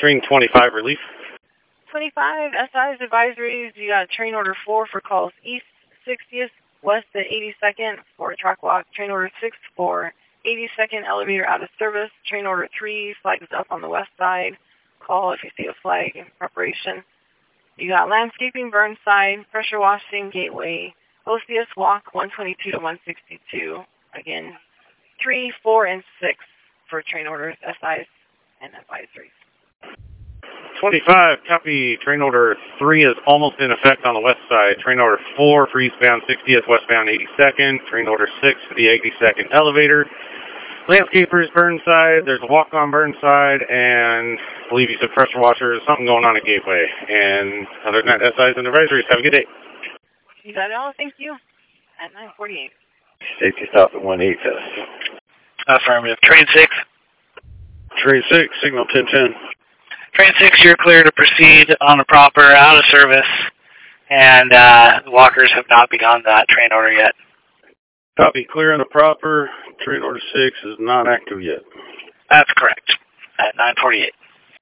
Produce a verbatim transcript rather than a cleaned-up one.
Entering twenty-five relief. twenty-five S I's advisories. You got train order four for calls east sixtieth, west at eighty-second for track walk. Train order six for eighty-second elevator out of service. Train order three, flag is up on the west side. Call if you see a flag in preparation. You got landscaping Burnside, pressure washing Gateway, O C S walk one twenty-two to one sixty-two. Again, three, four, and six for train orders, S Is, and advisories. twenty-five, copy. Train order three is almost in effect on the west side. Train order four for eastbound sixtieth, westbound eighty-second. Train order six for the eighty-second elevator. Landscapers Burnside, there's a walk on Burnside, and I believe you said pressure washers, something going on at Gateway. And other than that, S Is and advisories. Have a good day. You got it all, thank you. At nine forty-eight. Safety stop at one eight. Affirmative. Train six. Train six, signal ten ten. Train six, you're clear to proceed on the proper, out of service, and uh, the walkers have not begun that train order yet. Copy, clear on the proper. Train order six is not active yet. That's correct. At nine forty-eight.